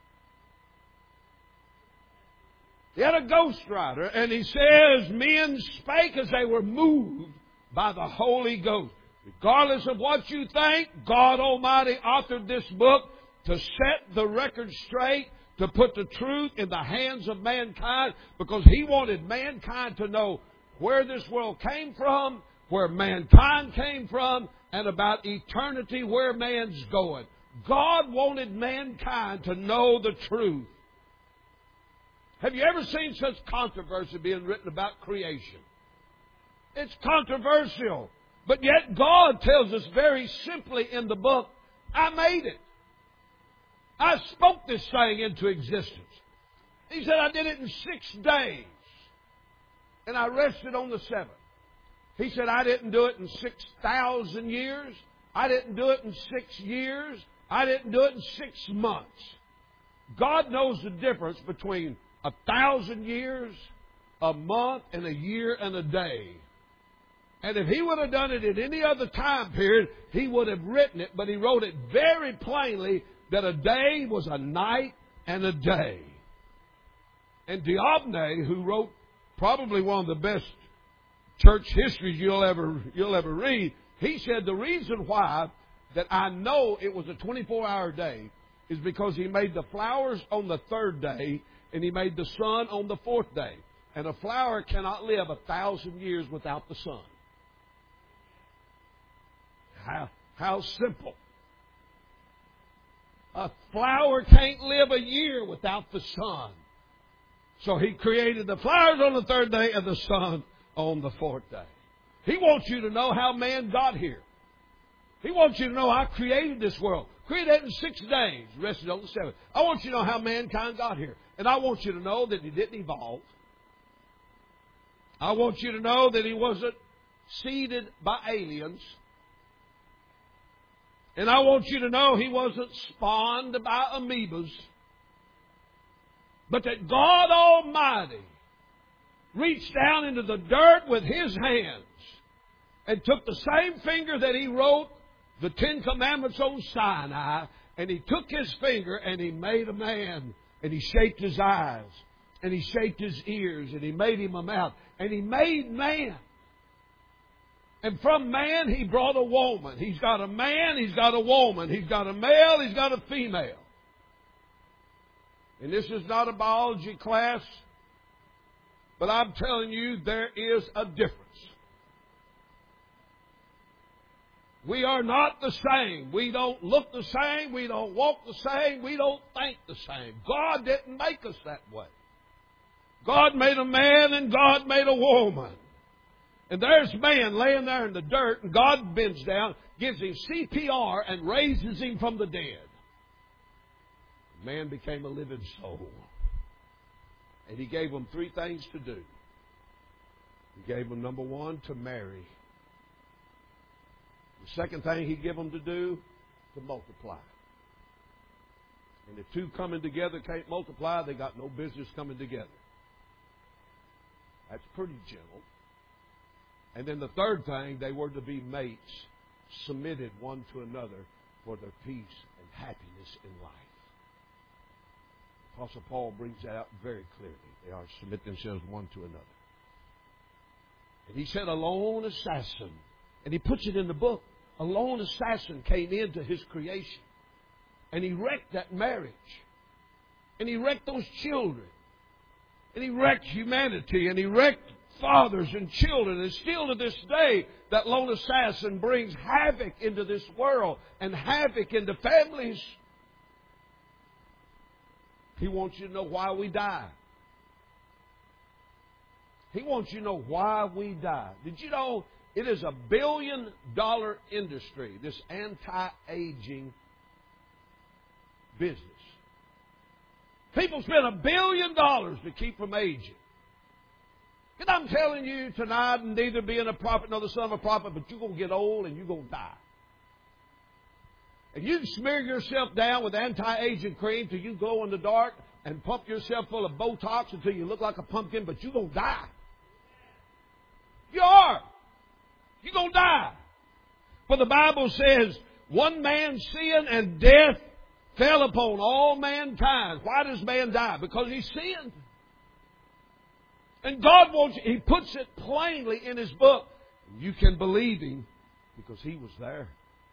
He had a ghostwriter, and he says, men spake as they were moved by the Holy Ghost. Regardless of what you think, God Almighty authored this book to set the record straight, to put the truth in the hands of mankind, because he wanted mankind to know where this world came from, where mankind came from, and about eternity, where man's going. God wanted mankind to know the truth. Have you ever seen such controversy being written about creation? It's controversial. But yet God tells us very simply in the book, I made it. I spoke this thing into existence. He said I did it in six days. And I rested on the seventh. He said I didn't do it in six thousand years. I didn't do it in six years. I didn't do it in six months. God knows the difference between a thousand years, a month, and a year and a day. And if he would have done it at any other time period, he would have written it. But he wrote it very plainly that a day was a night and a day. And D'Aubigné, who wrote probably one of the best church histories you'll ever you'll ever read, he said the reason why that I know it was a twenty-four hour day is because he made the flowers on the third day and he made the sun on the fourth day. And a flower cannot live a thousand years without the sun. How, how simple. A flower can't live a year without the sun. So He created the flowers on the third day and the sun on the fourth day. He wants you to know how man got here. He wants you to know I created this world. Created it in six days, rested on the seventh. I want you to know how mankind got here. And I want you to know that he didn't evolve. I want you to know that he wasn't seeded by aliens. And I want you to know he wasn't spawned by amoebas. But that God Almighty reached down into the dirt with His hands and took the same finger that He wrote the Ten Commandments on Sinai, and He took His finger and He made a man, and He shaped his eyes, and He shaped his ears, and He made him a mouth, and He made man. And from man He brought a woman. He's got a man, He's got a woman, He's got a male, He's got a female. And this is not a biology class, but I'm telling you there is a difference. We are not the same. We don't look the same. We don't walk the same. We don't think the same. God didn't make us that way. God made a man and God made a woman. And there's man laying there in the dirt, and God bends down, gives him C P R, and raises him from the dead. Man became a living soul. And He gave him three things to do. He gave him, number one, to marry. The second thing He gave them to do, to multiply. And if two coming together can't multiply, they got no business coming together. That's pretty gentle. And then the third thing, they were to be mates, submitted one to another for their peace and happiness in life. Apostle Paul brings that out very clearly. They are to submit themselves one to another. And he said a lone assassin, and he puts it in the book. A lone assassin came into his creation, and he wrecked that marriage, and he wrecked those children, and he wrecked humanity, and he wrecked fathers and children. And still to this day, that lone assassin brings havoc into this world and havoc into families. He wants you to know why we die. He wants you to know why we die. Did you know it is a billion dollar industry, this anti-aging business? People spend a billion dollars to keep from aging. And I'm telling you tonight, neither being a prophet nor the son of a prophet, but you're going to get old and you're going to die. And you can smear yourself down with anti-aging cream till you glow in the dark and pump yourself full of Botox until you look like a pumpkin, but you're going to die. You are. You're going to die. For the Bible says, one man's sin and death fell upon all mankind. Why does man die? Because he sinned. And God wants you, He puts it plainly in His book. You can believe Him because He was there.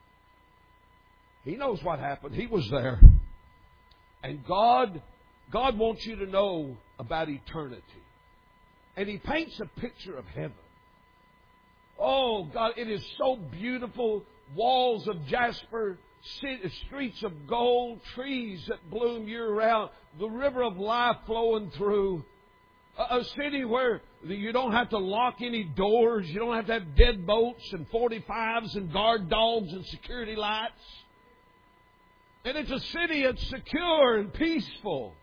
He knows what happened. He was there. And God, God wants you to know about eternity. And He paints a picture of heaven. Oh, God, it is so beautiful. Walls of jasper, streets of gold, trees that bloom year-round, the river of life flowing through. A city where you don't have to lock any doors. You don't have to have deadbolts and forty-fives and guard dogs and security lights. And it's a city that's secure and peaceful.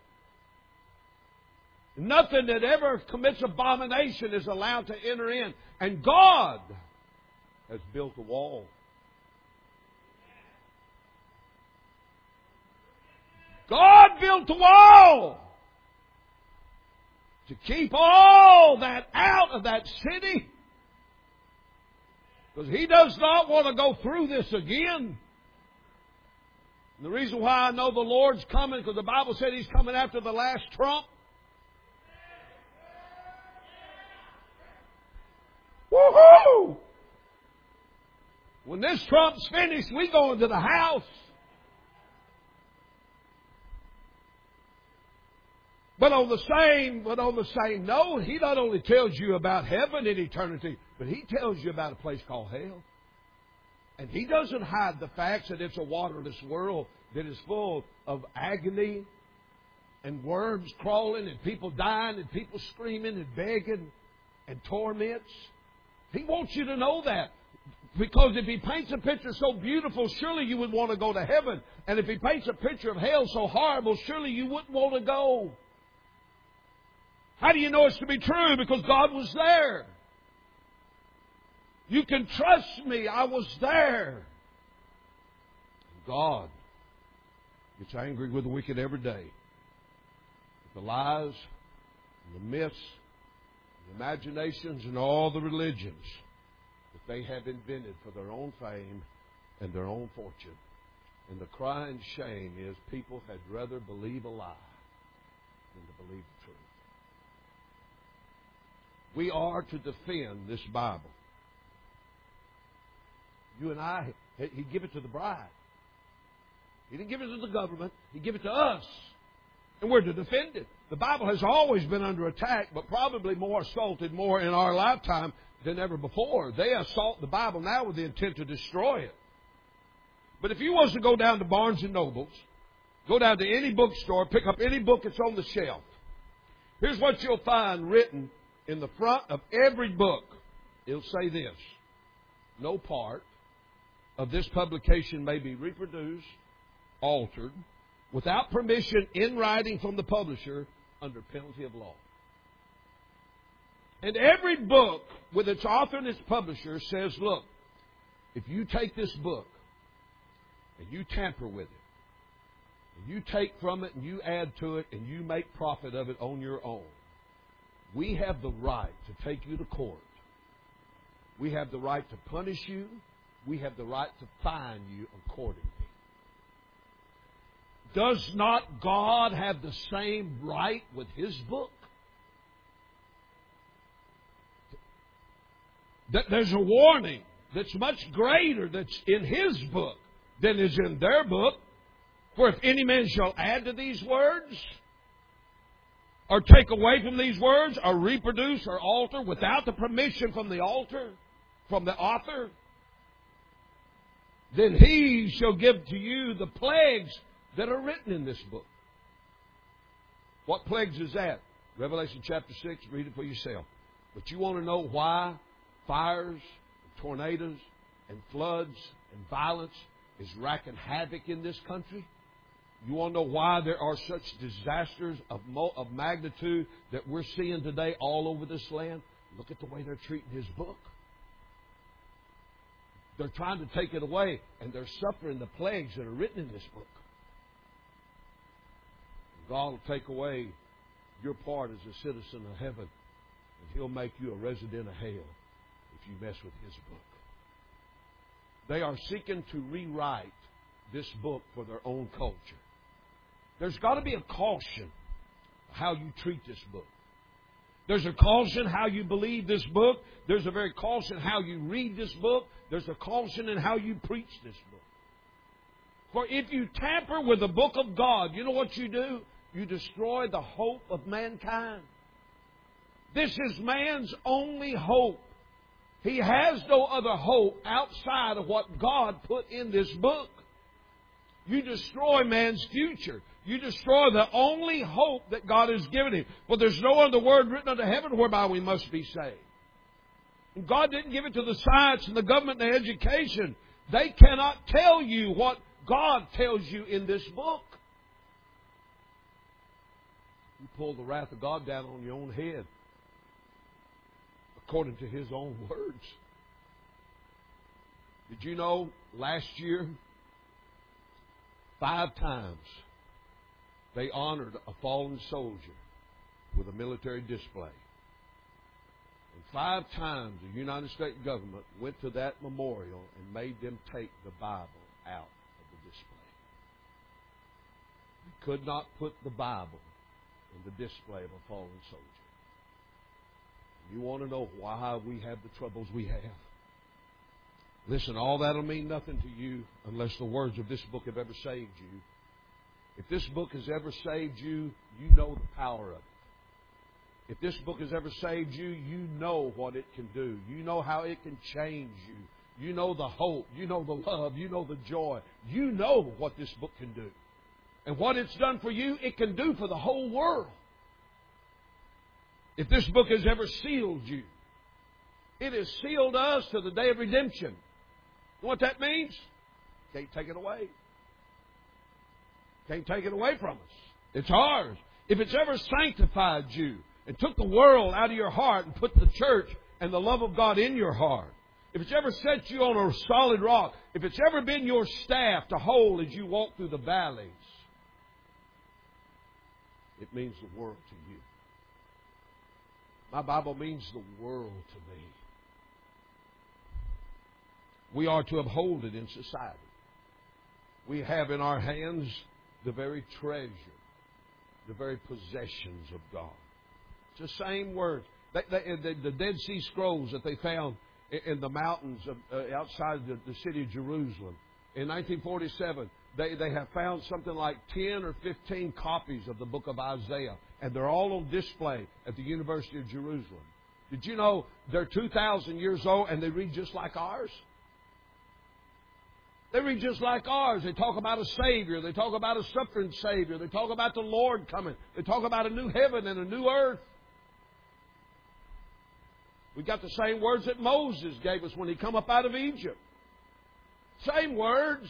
Nothing that ever commits abomination is allowed to enter in. And God has built a wall. God built a wall to keep all that out of that city. Because He does not want to go through this again. And the reason why I know the Lord's coming, because the Bible said He's coming after the last trump. Woohoo! When this trump's finished, we go into the house. But on the same, but on the same note, He not only tells you about heaven and eternity, but He tells you about a place called hell. And He doesn't hide the facts that it's a waterless world. that is full of agony and worms crawling and people dying and people screaming and begging and torments. He wants you to know that. Because if He paints a picture so beautiful, surely you would want to go to heaven. And if He paints a picture of hell so horrible, surely you wouldn't want to go. How do you know it's to be true? Because God was there. You can trust me, I was there. God gets angry with the wicked every day. The lies, and the myths, the imaginations, and all the religions that they have invented for their own fame and their own fortune. And the crying shame is people had rather believe a lie than to believe the truth. We are to defend this Bible. You and I, He give it to the bride. He didn't give it to the government. He gave it to us. And we're to defend it. The Bible has always been under attack, but probably more assaulted more in our lifetime than ever before. They assault the Bible now with the intent to destroy it. But if you was to go down to Barnes and Nobles, go down to any bookstore, pick up any book that's on the shelf, here's what you'll find written in the front of every book. It'll say this: no part of this publication may be reproduced, altered, without permission in writing from the publisher under penalty of law. And every book with its author and its publisher says, look, if you take this book and you tamper with it, and you take from it and you add to it and you make profit of it on your own, we have the right to take you to court. We have the right to punish you. We have the right to fine you accordingly. Does not God have the same right with His book? There's a warning that's much greater that's in His book than is in their book. For if any man shall add to these words, or take away from these words, or reproduce or alter without the permission from the author, from the author, then he shall give to you the plagues that are written in this book. What plagues is that? Revelation chapter six, read it for yourself. But you want to know why fires, and tornadoes, and floods, and violence is wreaking havoc in this country? You want to know why there are such disasters of, mo- of magnitude that we're seeing today all over this land? Look at the way they're treating His book. They're trying to take it away, and they're suffering the plagues that are written in this book. God will take away your part as a citizen of heaven, and He'll make you a resident of hell if you mess with His book. They are seeking to rewrite this book for their own culture. There's got to be a caution how you treat this book. There's a caution how you believe this book. There's a very caution how you read this book. There's a caution in how you preach this book. For if you tamper with the book of God, you know what you do? You destroy the hope of mankind. This is man's only hope. He has no other hope outside of what God put in this book. You destroy man's future. You destroy the only hope that God has given him. For there's no other word written under heaven whereby we must be saved. And God didn't give it to the science and the government and the education. They cannot tell you what God tells you in this book. You pull the wrath of God down on your own head according to His own words. Did you know last year, five times they honored a fallen soldier with a military display? And five times the United States government went to that memorial and made them take the Bible out of the display. They could not put the Bible in the display of a fallen soldier. You want to know why we have the troubles we have? Listen, all that will mean nothing to you unless the words of this book have ever saved you. If this book has ever saved you, you know the power of it. If this book has ever saved you, you know what it can do. You know how it can change you. You know the hope. You know the love. You know the joy. You know what this book can do. And what it's done for you, it can do for the whole world. If this book has ever sealed you, it has sealed us to the day of redemption. You know what that means? Can't take it away. Can't take it away from us. It's ours. If it's ever sanctified you and took the world out of your heart and put the church and the love of God in your heart, if it's ever set you on a solid rock, if it's ever been your staff to hold as you walk through the valleys, it means the world to you. My Bible means the world to me. We are to uphold it in society. We have in our hands the very treasure, the very possessions of God. It's the same words. They, they, the, the Dead Sea Scrolls that they found in, in the mountains of, uh, outside the, the city of Jerusalem in nineteen forty-seven, they, they have found something like ten or fifteen copies of the book of Isaiah, and they're all on display at the University of Jerusalem. Did you know they're two thousand years old and they read just like ours? They read just like ours. They talk about a Savior. They talk about a suffering Savior. They talk about the Lord coming. They talk about a new heaven and a new earth. We got the same words that Moses gave us when he come up out of Egypt. Same words.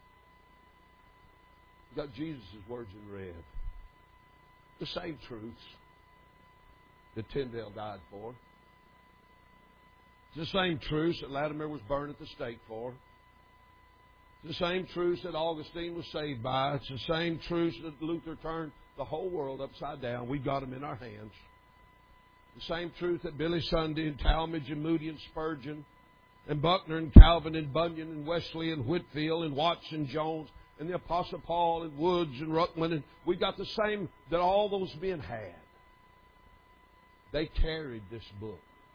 We got Jesus' words in red. The same truths that Tyndale died for. It's the same truths that Latimer was burned at the stake for. It's the same truths that Augustine was saved by. It's the same truths that Luther turned the whole world upside down. We've got them in our hands. The same truth that Billy Sunday and Talmage and Moody and Spurgeon and Buckner and Calvin and Bunyan and Wesley and Whitefield and Watson Jones and the Apostle Paul and Woods and Ruckman, and we've got the same that all those men had. They carried this book.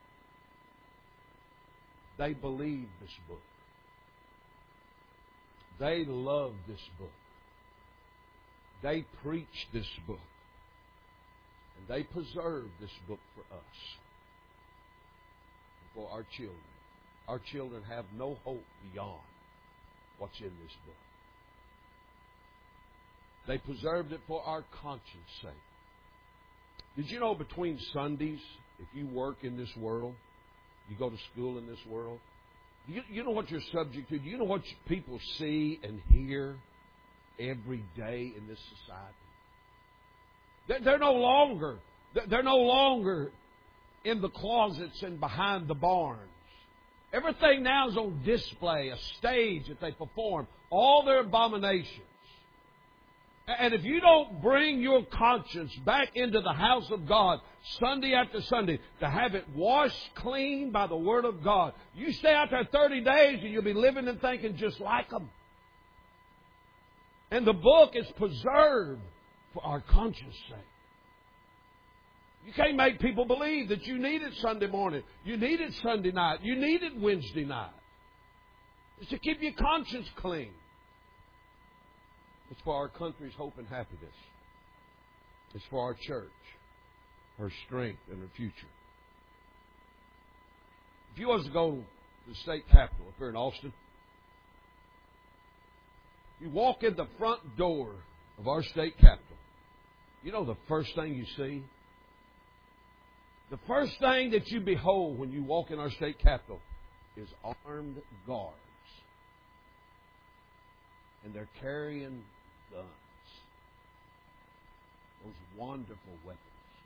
They believed this book. They loved this book. They preached this book. And they preserved this book for us. And for our children. Our children have no hope beyond what's in this book. They preserved it for our conscience sake. Did you know between Sundays, if you work in this world, you go to school in this world, you, you know what you're subject to? Do you know what people see and hear every day in this society? They're, they're no longer, they're no longer in the closets and behind the barns. Everything now is on display, a stage that they perform, all their abominations. And if you don't bring your conscience back into the house of God Sunday after Sunday to have it washed clean by the Word of God, you stay out there thirty days and you'll be living and thinking just like them. And the book is preserved for our conscience sake. You can't make people believe that you need it Sunday morning. You need it Sunday night. You need it Wednesday night. It's to keep your conscience clean. It's for our country's hope and happiness. It's for our church, her strength, and her future. If you was to go to the state capitol up here in Austin, you walk in the front door of our state capitol, you know the first thing you see? The first thing that you behold when you walk in our state capitol is armed guards. And they're carrying guns. Those wonderful weapons.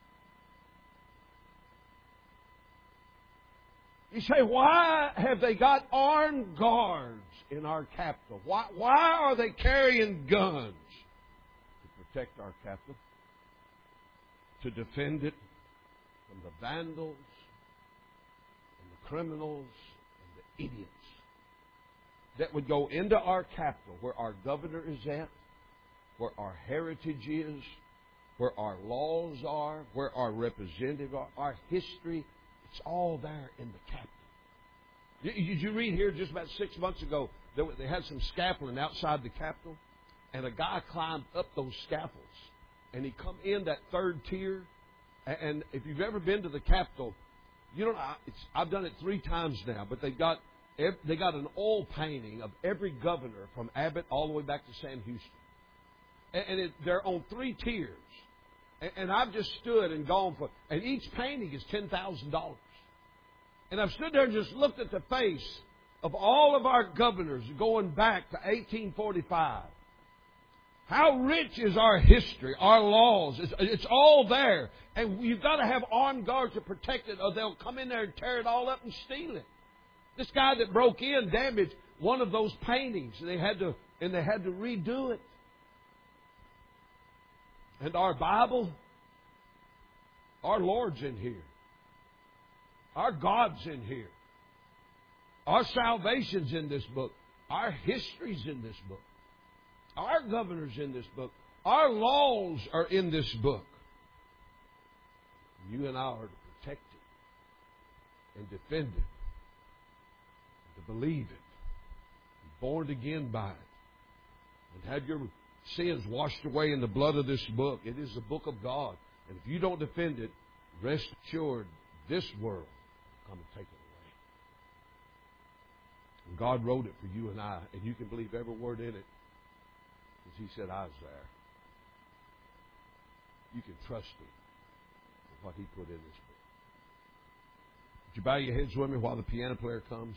You say, why have they got armed guards in our capital? Why, why are they carrying guns? To protect our capital. To defend it from the vandals and the criminals and the idiots that would go into our capital where our governor is at, where our heritage is, where our laws are, where our representatives are, our history. It's all there in the capital. Did you read here just about six months ago that they had some scaffolding outside the Capitol, and a guy climbed up those scaffolds, and he come in that third tier. And if you've ever been to the Capitol, you don't. It's, I've done it three times now, but they've got They got an oil painting of every governor from Abbott all the way back to Sam Houston. And it, they're on three tiers. And, and I've just stood and gone for... And each painting is ten thousand dollars. And I've stood there and just looked at the face of all of our governors going back to eighteen forty-five. How rich is our history, our laws? It's, it's all there. And you've got to have armed guards to protect it, or they'll come in there and tear it all up and steal it. This guy that broke in damaged one of those paintings, and they had to and they had to redo it. And our Bible, our Lord's in here. Our God's in here. Our salvation's in this book. Our history's in this book. Our governor's in this book. Our laws are in this book. You and I are to protect it and defend it. To believe it, be born again by it, and have your sins washed away in the blood of this book. It is the book of God. And if you don't defend it, rest assured, this world will come and take it away. And God wrote it for you and I, and you can believe every word in it, because He said I was there. You can trust Him with what He put in this book. Would you bow your heads with me while the piano player comes?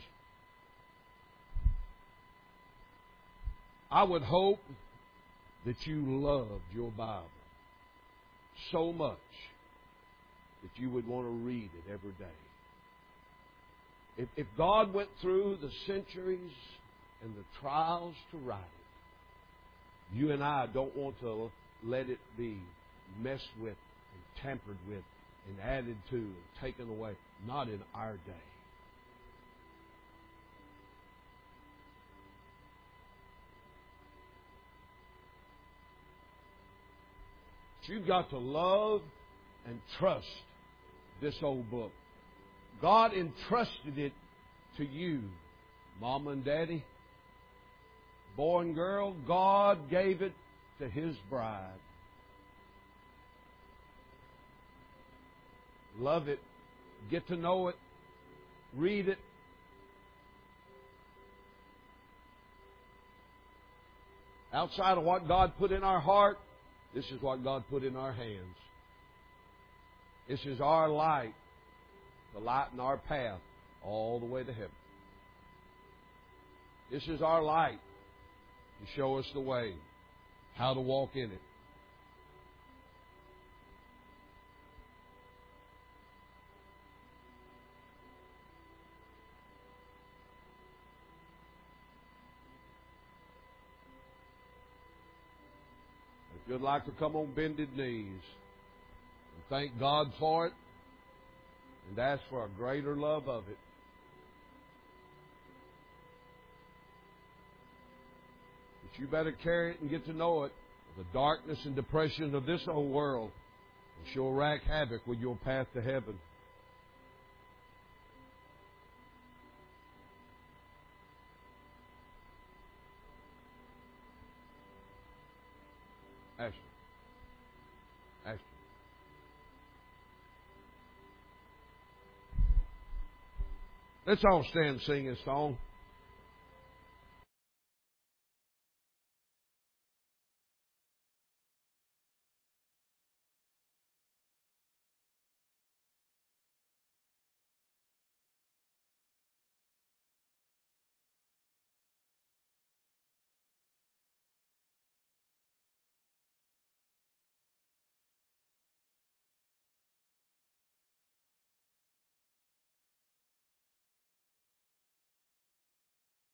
I would hope that you loved your Bible so much that you would want to read it every day. If, if God went through the centuries and the trials to write it, you and I don't want to let it be messed with and tampered with and added to and taken away. Not in our day. You've got to love and trust this old book. God entrusted it to you, Mama and Daddy. Boy and girl, God gave it to His bride. Love it. Get to know it. Read it. Outside of what God put in our heart, this is what God put in our hands. This is our light to lighten our path all the way to heaven. This is our light to show us the way, how to walk in it. If you'd like to come on bended knees and thank God for it and ask for a greater love of it, but you better carry it and get to know it. The darkness and depression of this old world will sure wreak havoc with your path to heaven. Ashley. Ashley. Let's all stand and sing this song.